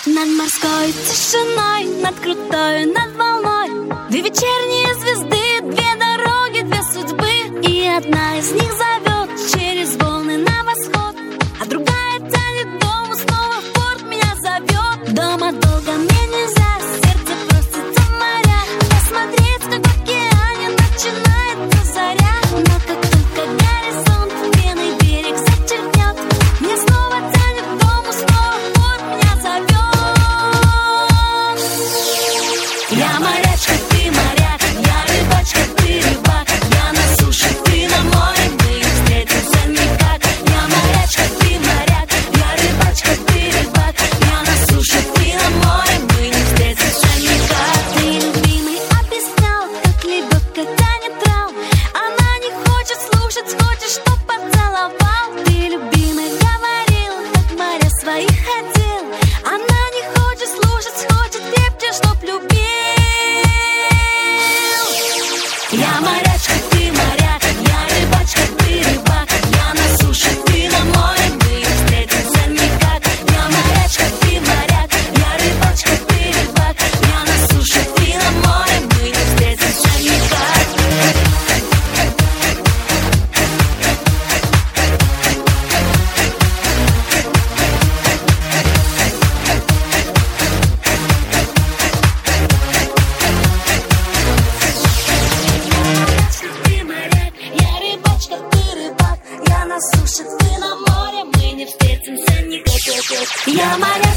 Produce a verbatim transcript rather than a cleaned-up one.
Над морской тишиной, над крутой, над волной. Две вечерние звезды, две дороги, две судьбы. И одна из них зовет через волны на восход, а другая тянет дому, снова в порт меня зовет. Дома долго мне нельзя, сердце просится в моря, посмотреть, как в океане начинается заря. Но как только горизонт пеной берег зачеркнет, мне снова тянет дому, снова в порт меня зовет. Я морячка, ты моряк, я рыбачка, ты рыбак. Я на суше, ты на море, мы не встретимся никак. Я морячка, ты моряк, я рыбачка, ты рыбак. Я на суше, ты на море, мы не встретимся никак. Ты, любимый, объяснял, как лебедка тянет трал. Она не хочет слушать, хочет, чтоб поцеловал. Ты, любимый, говорил, как моря своих хотел. Она не хочет слушать, хочет крепче, чтоб любил. Я морячка, ты моряк, я рыбачка, ты рыбак. Я на суше, ты на море, мы не встретимся никак. Я морячка, ты моряк, я рыбачка, ты рыбак. Я на суше, ты на море, мы не встретимся никак. Ты моряк, я рыбачка, ты рыбак. Я на суше, ты на море, мы не встретимся никак. Я моряк.